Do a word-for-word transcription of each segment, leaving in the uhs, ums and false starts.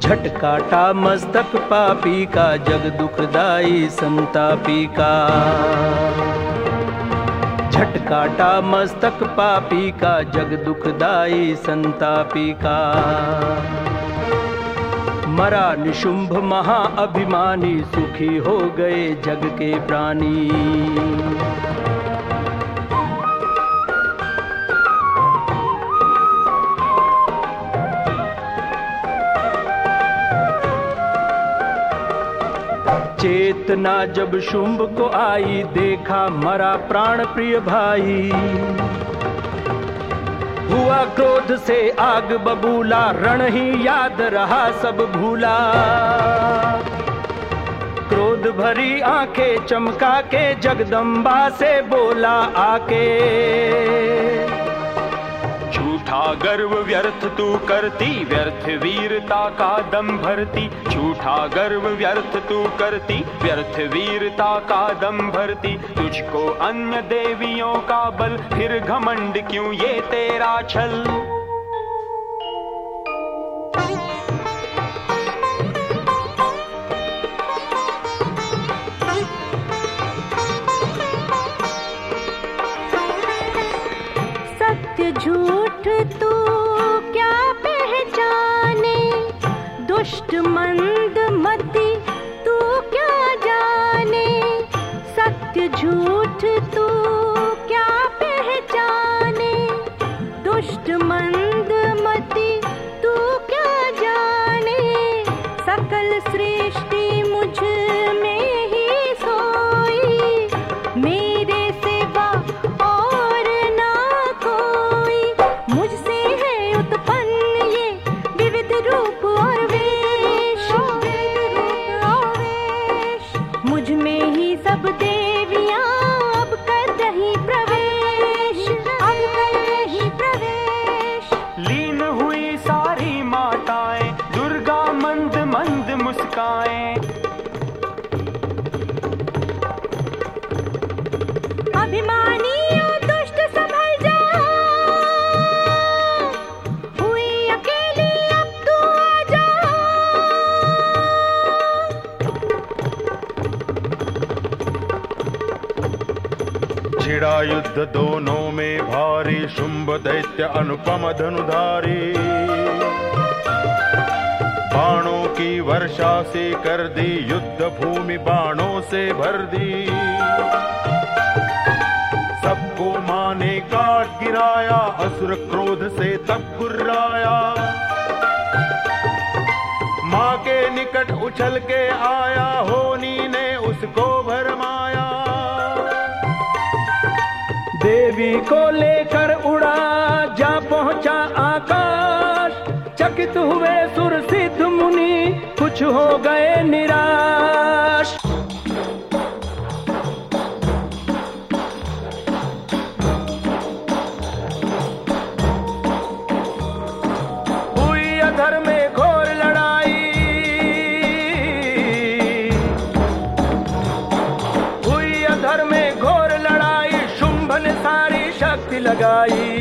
झट काटा मस्तक पापी का, जग दुखदाई संतापी का। झट काटा मस्तक पापी का, जग दुखदाई संतापी का। मरा निशुंभ महाअभिमानी, सुखी हो गए जग के प्राणी। चेतना जब शुंभ को आई, देखा मरा प्राण प्रिय भाई। हुआ क्रोध से आग बबूला, रण ही याद रहा सब भूला। क्रोध भरी आंखें चमका के, जगदम्बा से बोला आके। झूठा गर्व व्यर्थ तू करती, व्यर्थ वीरता का दम भरती। झूठा गर्व व्यर्थ तू करती, व्यर्थ वीरता का दम भरती। तुझको अन्य देवियों का बल, फिर घमंड क्यों ये तेरा छल। झूठ तू क्या पहचाने, दुष्ट मंद मति तू क्या जाने। सत्य झूठ तू क्या पहचाने, दुष्ट मंद मति तू क्या जाने। सकल सृष्टि मुझ में ही सोई, मेरे सिवा और ना कोई। मुझसे है उत्पन्न ये विविध रूप और वेश, मुझ में ही सब देवियां अब कर रही प्रवेश, अब कर रही प्रवेश। लीन हुई सारी माताएं, दुर्गा मंद मंद मुस्काएं। अभिमानी और दुष्ट संभल जा, हुई अकेली अब तू आ जा। छिड़ा युद्ध दोनों में भारी, शुंभ दैत्य अनुपम धनुधारी। बाणों की वर्षा से कर दी, युद्ध भूमि बाणों से भर दी। सबको माँ ने काट गिराया, असुर क्रोध से तब गुर्राया। माँ के निकट उछल के आया, होनी ने उसको भरमाया। देवी को लेकर उड़ा, जा पहुंचा आकाश। चकित हुए सुर सिद्ध मुनि, कुछ हो गए निराश। हुई अधर्म में घोर लड़ाई, हुई अधर्म में घोर लड़ाई। शुंभ ने सारी शक्ति लगाई।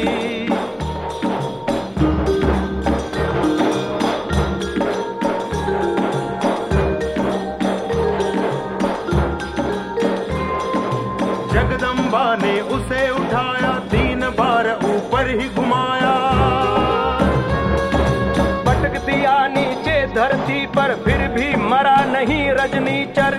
जगदम्बा ने उसे उठाया, तीन बार ऊपर ही घुमाया। पटक दिया नीचे धरती पर, फिर भी मरा नहीं रजनीचर।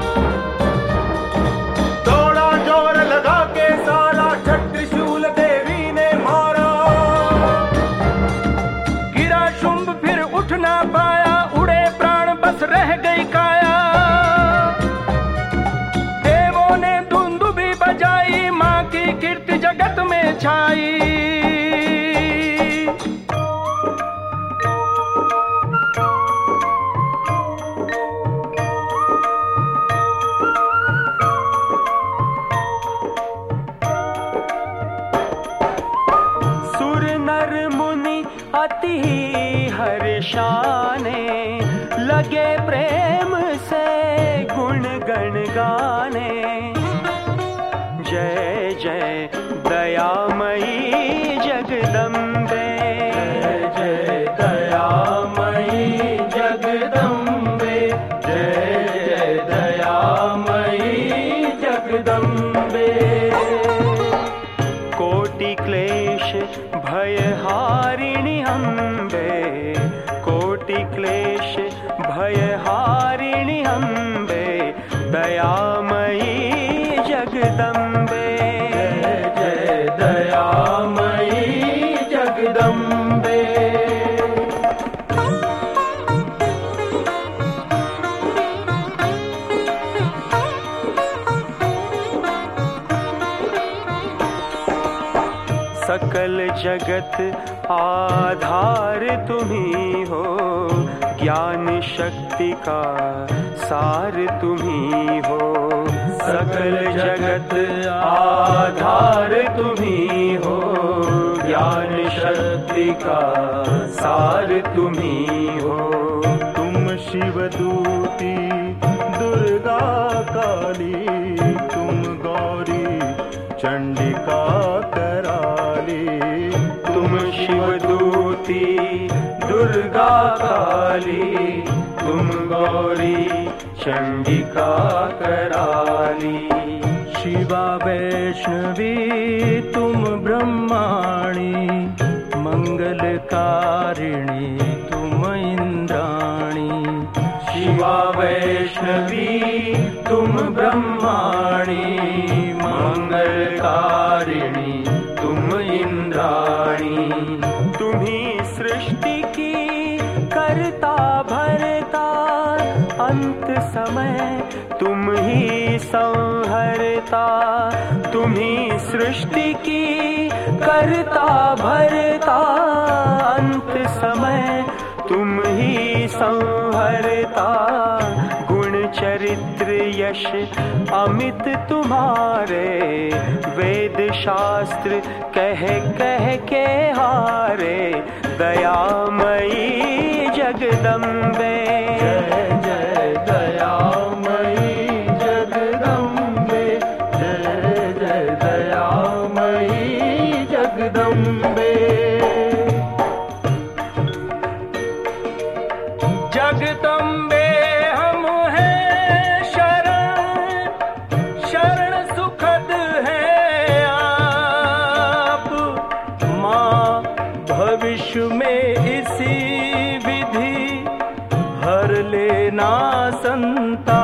थोड़ा जोर लगा के सारा, छठ त्रिशूल देवी ने मारा। गिरा शुंभ फिर उठ ना पाया, उड़े प्राण बस रह गई काया। देवों ने धुंदुभी बजाई, माँ की कीर्ति जगत में छाई। सुर नर मुनि अति हर्षाने, लगे प्रेम से गुण गण गाने। जय जय दयामयी जगदम्बे, जय जय दयामयी भयहारिणि अम्बे, कोटि क्लेश भयहारिणि अम्बे, दयामयी जगदम्बे। जय जय दयामयी जगदम्बे। सकल जगत आधार तुम्ही हो, ज्ञान शक्ति का सार तुम्ही हो। सकल जगत आधार तुम्ही हो, ज्ञान शक्ति का सार तुम्ही हो। तुम शिवदूती दुर्गा काली, तुम गौरी चंडिका कराली। तुम शिवदूती दुर्गा काली, तुम गौरी चंडिका कराली। शिवा वैष्णवी तुम ब्रह्माणी, मंगलकारिणी तुम इंद्राणी। शिवा वैष्णवी तुम ब्रह्माणी, मंगलकारिणी तुम इंद्राणी। तुम्ही सृष्टि की करता भरता, अंत समय तुम ही संहरता। तुम्ही सृष्टि की करता भरता, अंत समय तुम ही संहरता। गुण चरित्र यश अमित तुम्हारे, वेद शास्त्र कह कह के हारे। दयामयी जगदम्बे। जय जय दयामयी जगदम्बे। जय जय दयामयी जगदम्बे। जगदम्बे हम हैं शरण, शरण सुखद है आप। माँ भविष्य में इसी विधि हर लेना संताप।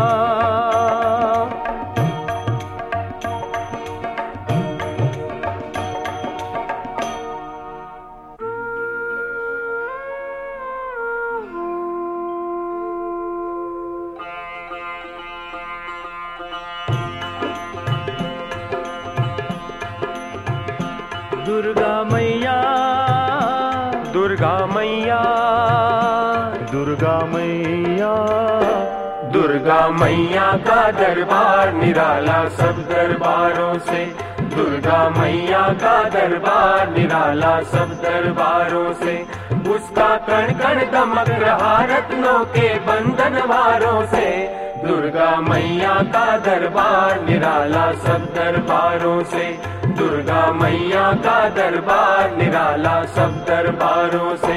दुर्गा मैया, दुर्गा मैया, दुर्गा मैया। दुर्गा मैया का दरबार निराला सब दरबारों से। दुर्गा मैया का दरबार निराला सब दरबारों से। उसका कण कण दमक रहा रत्नों के बंधन वारों से। दुर्गा मैया का दरबार निराला सब दरबारों से। दुर्गा मैया का दरबार निराला सब दरबारों से।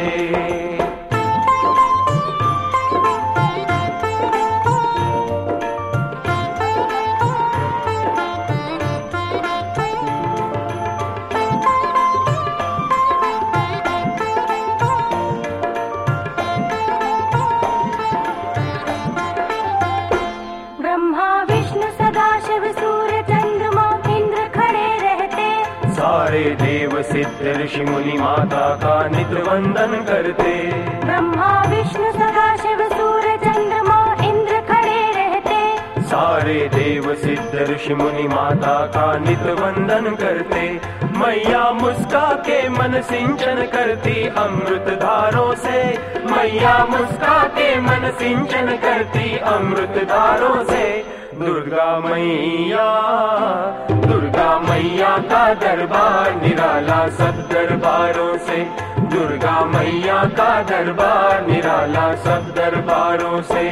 ब्रह्मा विष्णु सदा शिव सूर्य चंद्रमा इंद्र खड़े रहते। सारे देव सिद्ध ऋषि मुनि माता का नित्य वंदन करते। ब्रह्मा विष्णु सदा शिव सूर्य चंद्रमा इंद्र खड़े रहते। सारे देव सिद्ध ऋषि मुनि माता का नित्य वंदन करते। मैया मुस्का के मन सिंचन करती अमृत धारों से। मैया मुस्का के मन सिंचन करती अमृत धारों से। दुर्गा मैया, दुर्गा मैया का दरबार निराला सब दरबारों से। दुर्गा मैया का दरबार निराला सब दरबारों से।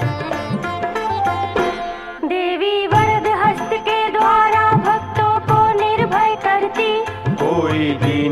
देवी वरद हस्त के द्वारा भक्तों को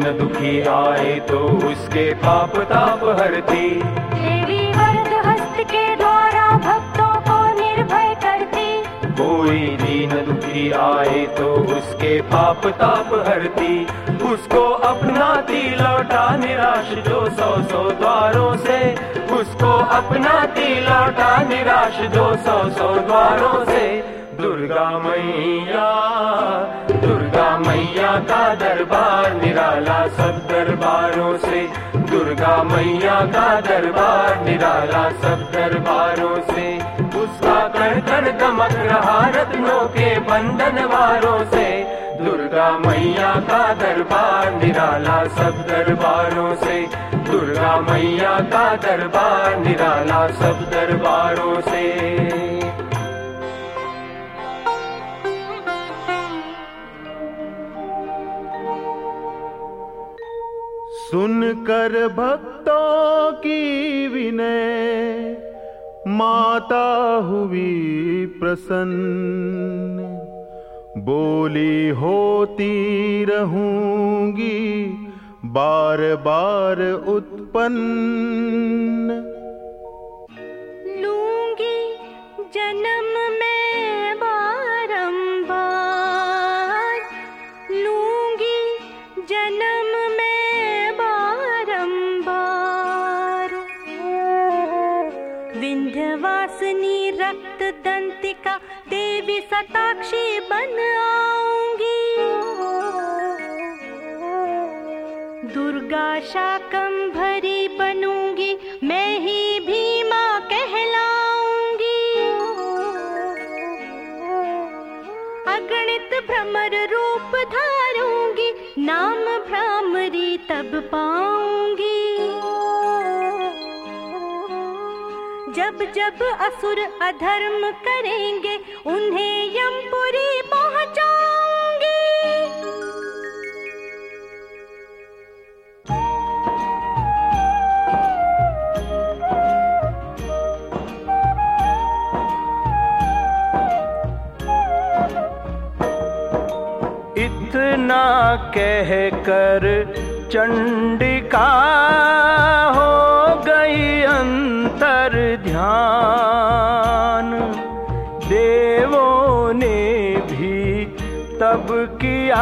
दीन दुखी आए तो उसके पाप ताप हरती। देवी वरद हस्त के द्वारा भक्तों को निर्भय करती। कोई दीन दुखी आए तो उसके पाप ताप हरती। उसको अपनाती लौटा निराश जो सौ सौ द्वारों से। उसको अपनाती लौटा निराश जो सौ सौ द्वारों से। दुर्गा मैया, दुर्गा मैया का दरबार निराला सब दरबारों से। दुर्गा मैया का दरबार निराला सब दरबारों से। उसका कण कण दमक रहा रत्नों के बंधन वारों से। दुर्गा मैया का दरबार निराला सब दरबारों से। दुर्गा मैया का दरबार निराला सब दरबारों से। सुनकर भक्तों की विनय माता हुई प्रसन्न। बोली होती रहूंगी बार बार उत्पन्न। लूंगी जन्म में बारंबार। लूंगी जन्म में बारंबार। विंध्यवासिनी रक्त दंतिका देवी शताक्षी बन आऊंगी। दुर्गा शाकंभरी बनूंगी मैं ही भीमा कहलाऊंगी। अगणित भ्रमर रूप धारूंगी नाम भ्रामरी तब पाऊंगी। जब जब असुर अधर्म करेंगे उन्हें यमपुरी पहुंचाऊंगी। इतना कहकर चंडिका हो गई अंतर ध्यान। देवों ने भी तब किया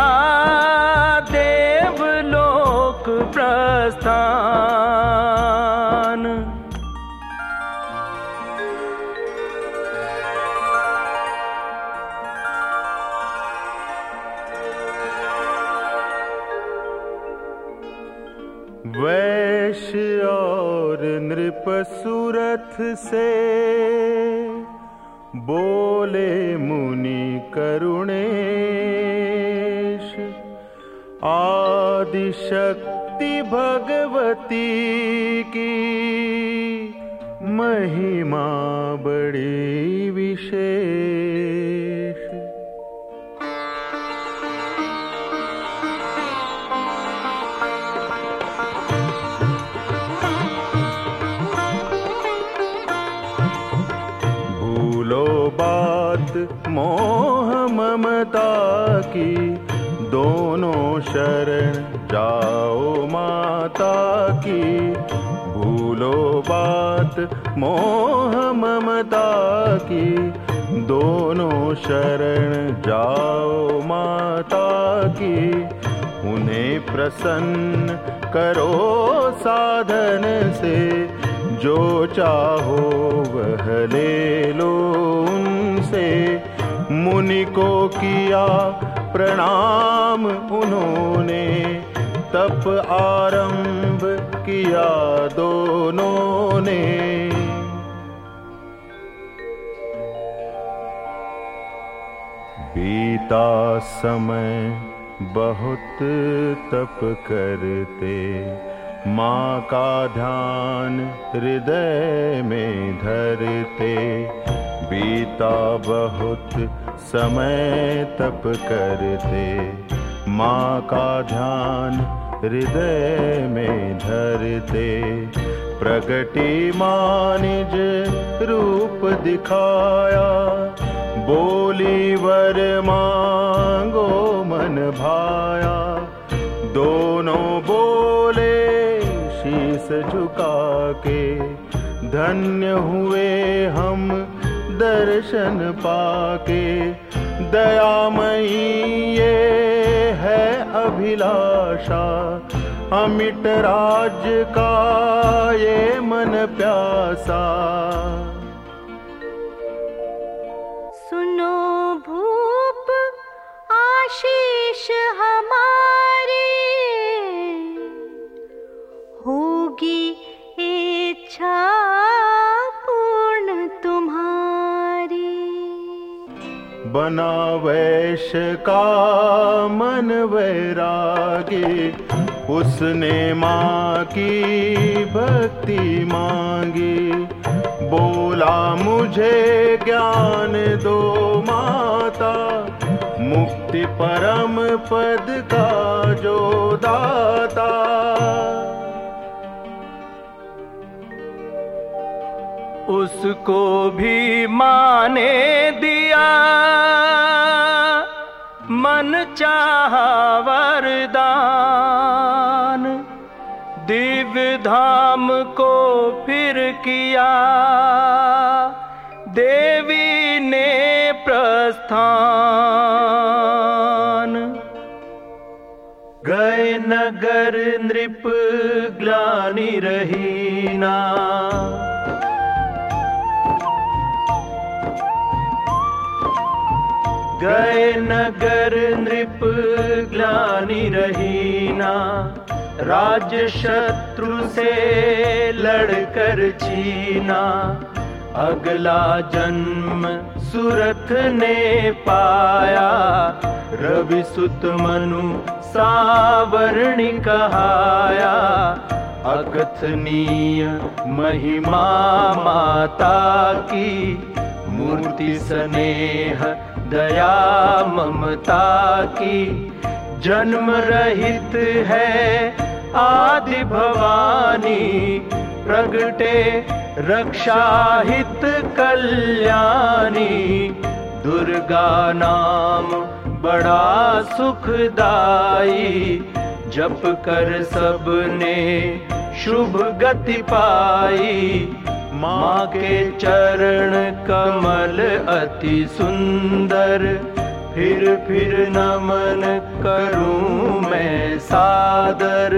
देवलोक प्रस्थान। वैश्य और नृप सुरथ से बोले मुनि करुणेश। आदि शक्ति भगवती की महिमा बड़ी विशेष। बात मोह ममता की दोनों शरण जाओ माता की। भूलो बात मोह ममता की दोनों शरण जाओ माता की। उन्हें प्रसन्न करो साधन से जो चाहो वह ले लो उनसे। मुनि को किया प्रणाम उन्होंने तप आरंभ किया दोनों ने। बीता समय बहुत तप करते माँ का ध्यान हृदय में धरते। बीता बहुत समय तप करते माँ का ध्यान हृदय में धरते। प्रगटी माँ निज रूप दिखाया बोली वर मांगो मन भाया। दोनों धन्य हुए हम दर्शन पाके। दयामयी ये है अभिलाषा, अमिट राज्य का ये मन प्यासा। सुनो भूप आशीष हमारी, होगी इच्छा पूर्ण तुम्हारी। बना वैश्य का मन वैरागी, उसने माँ की भक्ति मांगी। बोला मुझे ज्ञान दो माता, मुक्ति परम पद का जो दाता। उसको भी माँ ने दिया मन चाहा वरदान। दिव्य धाम को फिर किया देवी ने प्रस्थान। गए नगर नृप ग्लानि रही ना, गए नगर नृप ग्लानि रही ना। राज शत्रु से लड़कर छीना, अगला जन्म सुरथ ने पाया। रवि सुत मनु सावरणी कहाया, अकथनीय महिमा माता की। मूर्ति स्नेह दया ममता की, जन्म रहित है आदि भवानी। प्रगटे रक्षा हित कल्याणी, दुर्गा नाम बड़ा सुखदाई। जप कर सबने शुभ गति पाई। माँ के चरण कमल अति सुंदर, फिर फिर नमन करूं मैं सादर।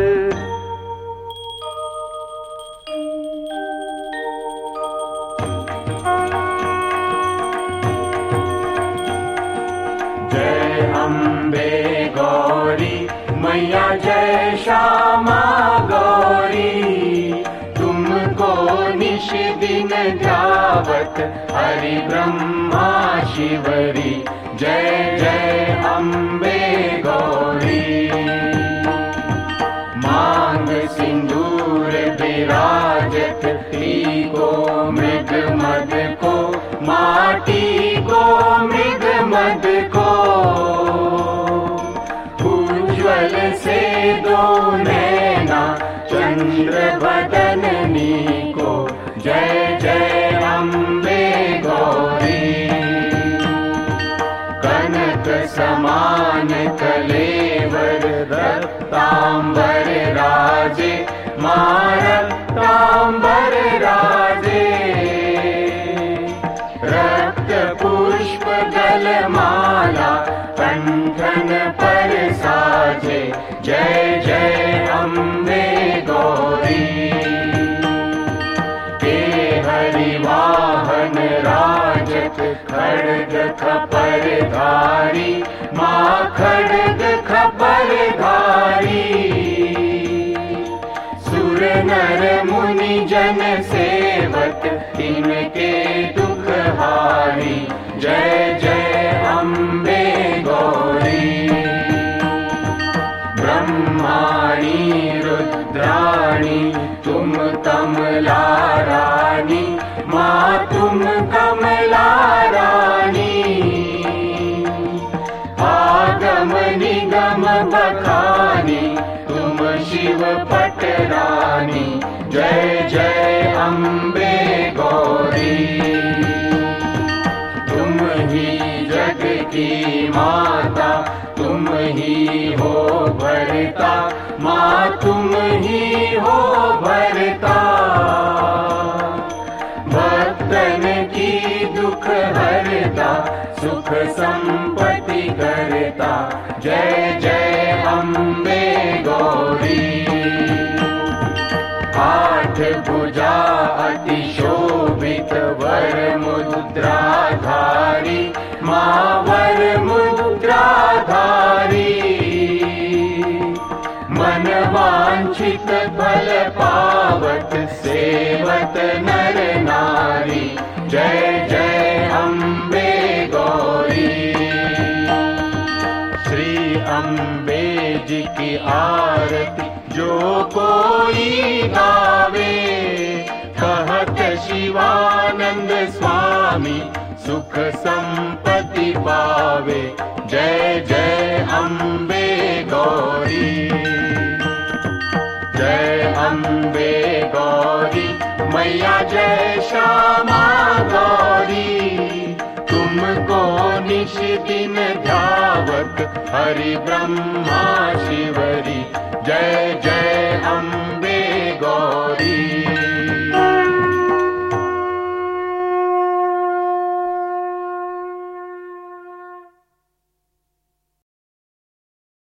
जय अम्बे गौरी मैया, जय श्यामा गौरी। तुमको निश दिन ध्यावत हरि ब्रह्मा शिवरी। जय जय अम्बे गौरी। मांग सिंदूर विराजत, टीको मृग मद को, माटी को मृग मद को। उज्ज्वल से दो नैना चंद्र बदननी को। जय जय अम्बे गौरी। कनक समान कलेवर रक्तांबर राजे, माँ रक्तांबर राजे। रक्त पुष्प गलमाला कंठन पर साजे। जय जय अम्बे गौरी। के हरि वाहन राजत खड्ग खपर धारी, माँ खड्ग खपर धारी। सुर नर मुनि जन सेवत, तिनके दुख हारी। जय जय अम्बे गौरी। ब्रह्माणी रुद्राणी तुम कमला रानी, माँ तुम कमला रानी। आगम निगम बखानी तुम शिव पटरानी। जय जय अम्बे गौरी। तुम ही जग की माता, तुम ही हो भरता। माँ तुम ही हो भरता। सुख संपत्ति करता। जय जय अम्बे गौरी। आठ भुजा अति शोभित वर मुद्राधारी, माँ वर मुद्राधारी। मन वांछित फल पावत सेवत नर नारी। जय जय अम्बे गौरी। श्री अम्बे जी की आरती जो कोई गावे, कहत शिवानंद स्वामी सुख संपत्ति पावे। जय जय अम्बे गौरी। जय अम्बे गौरी मैया जय श्यामा गौरी। तुमको निश दिन ध्यावत हरि ब्रह्मा शिवरी। जय जय